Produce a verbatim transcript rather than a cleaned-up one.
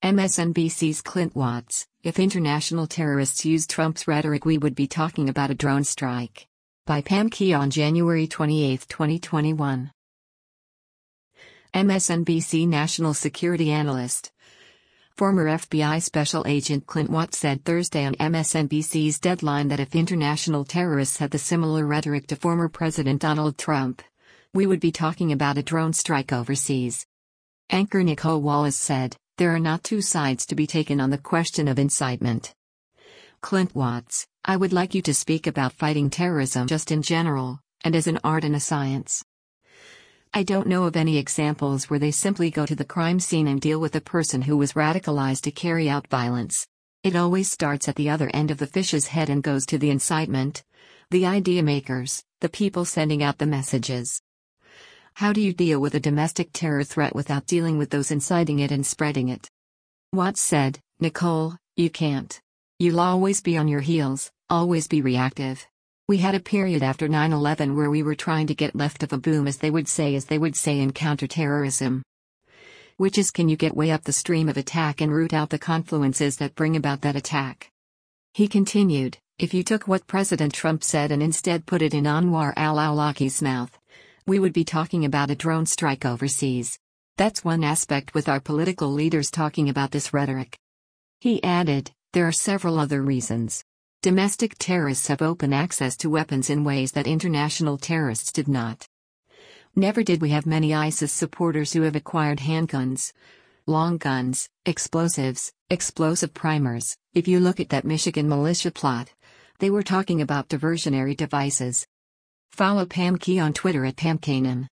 M S N B C's Clint Watts: If international terrorists used Trump's rhetoric, we would be talking about a drone strike. By Pam Key on January twenty-eighth, twenty twenty-one. M S N B C national security analyst, former F B I Special Agent Clint Watts said Thursday on M S N B C's Deadline that if international terrorists had the similar rhetoric to former President Donald Trump, we would be talking about a drone strike overseas. Anchor Nicolle Wallace said, "There are not two sides to be taken on the question of incitement." Clint Watts: I would like you to speak about fighting terrorism just in general, and as an art and a science. I don't know of any examples where they simply go to the crime scene and deal with a person who was radicalized to carry out violence. It always starts at the other end of the fish's head and goes to the incitement, the idea makers, the people sending out the messages. How do you deal with a domestic terror threat without dealing with those inciting it and spreading it? Watts said, Nicolle, you can't. You'll always be on your heels, always be reactive. We had a period after nine eleven where we were trying to get left of a boom, as they would say as they would say in counterterrorism. Which is, can you get way up the stream of attack and root out the confluences that bring about that attack? He continued, if you took what President Trump said and instead put it in Anwar al-Awlaki's mouth, we would be talking about a drone strike overseas. That's one aspect with our political leaders talking about this rhetoric. He added, there are several other reasons. Domestic terrorists have open access to weapons in ways that international terrorists did not. Never did we have many ISIS supporters who have acquired handguns, long guns, explosives, explosive primers. If you look at that Michigan militia plot, they were talking about diversionary devices. Follow Pam Key on Twitter at Pam Kanem.